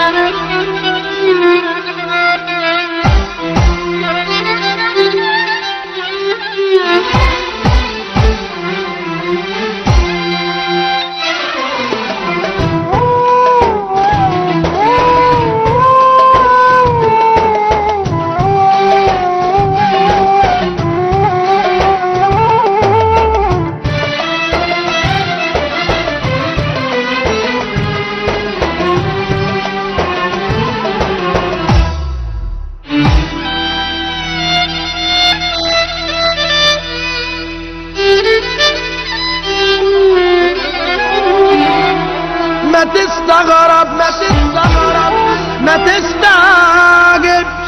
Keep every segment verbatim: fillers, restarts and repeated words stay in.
ما تستغرب ما تستغرب ما تستعجبش،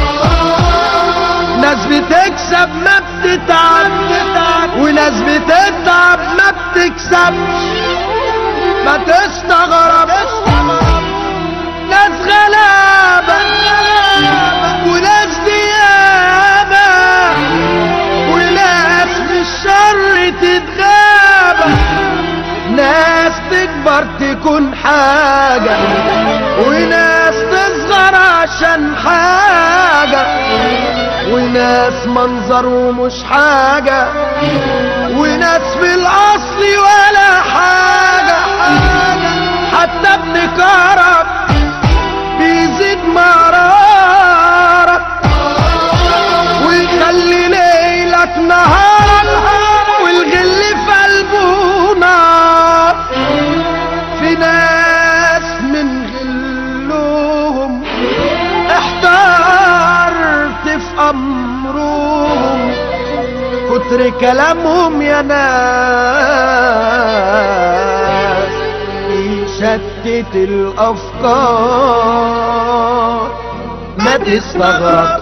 ناس بتكسب ما بتتعب، وناس بتتعب ما بتكسبش. ما تستغرب ناس غلابة وناس ديابة، وناس بالشر تتغابى، ناس تكبر تكون حاجة، وناس تصغر عشان حاجة، وناس منظر ومش حاجة، وناس في الأصل ولا حاجة. حتى ابن كرم بيزيد مرارك، ويخلي ليلك نهارك، والغل في قلبه نار. في ناس من غلهم احترت في امرهم، كتر كلامهم يا ناس يشتت الافكار. ما تستغرب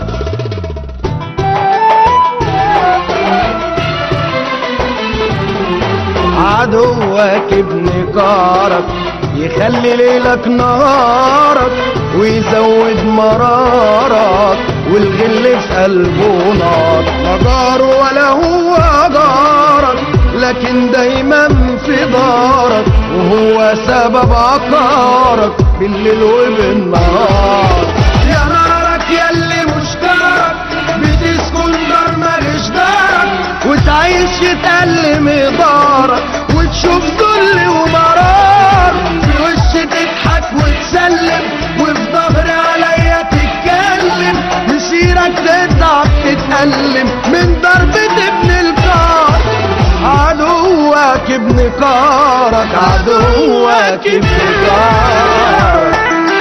عدوك ابن جارك، يخلي ليلك نهارك، ويزود مرارك، والغل في قلبه نار. لا جار ولا هو جارك، لكن دايما في دارك، وهو سبب عقارك بالليل وبالنهار. يا نارك ياللي مش جارك، بتسكن دار ماليش دارك، وتعيش يتألم دارك، وتشوف ذل ومرار. في وش تضحك وتسلم، وفي ظهري عليا تتكلم، مسيرك تتعب تتألم من ضربة ابن الجار. عدوك ابن جارك، عدوك ابن جارك.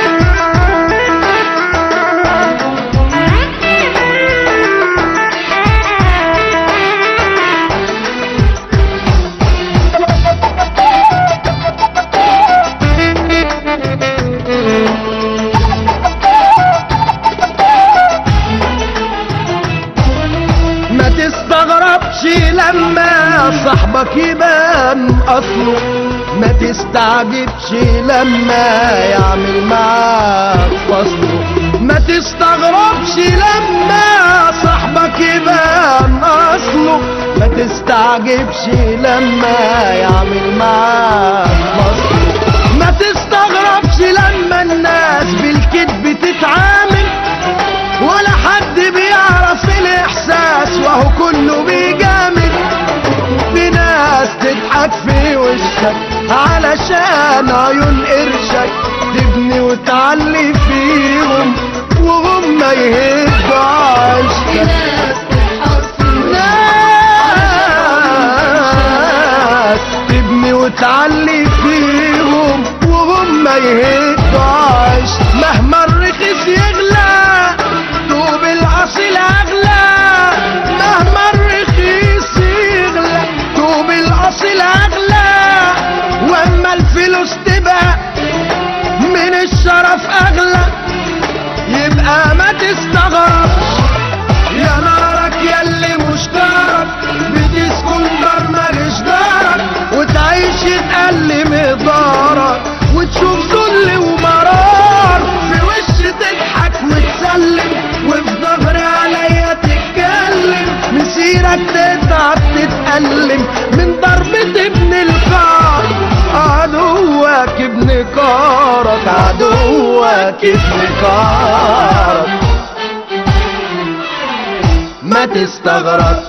ما تستغربش لما صاحبك يبان اصله، ما تستعجبش لما يعمل معاك فصله. ما تستغربش لما صاحبك يبان اصله، ما تستعجبش لما يعمل معاك فصله. ما تستغربش لما الناس بالكذب تتعامل، ولا حد بيعرف الاحساس وهو كله بيجامل. في ناس تضحك في وشك علشان عيون قرشك، تبني وتعلي فيهم وهم يهدوا عشتك. ناس تبني وتعلي فيهم وهم يهدوا عشتك. مهما الرخيص يغلى دوب الاصيل اغلى، مهما الرخيص يغلى دوب الاصيل اغلى. واما الفلوس تبقى من الشرف اغلى، يبقى ما تستغربش. يا نارك ياللي مش جارك، بتسكن دار ماليش دارك، وتعيش يتألم دارك، وتشوف ذل ومرار. في وش تضحك وتسلم، وفي ظهري عليا تتكلم، مسيرك تتعب تتألم من ضربة ابن الجار. عدوك ابن جارك، عدوك جواك ابتكارك ما تستغرب.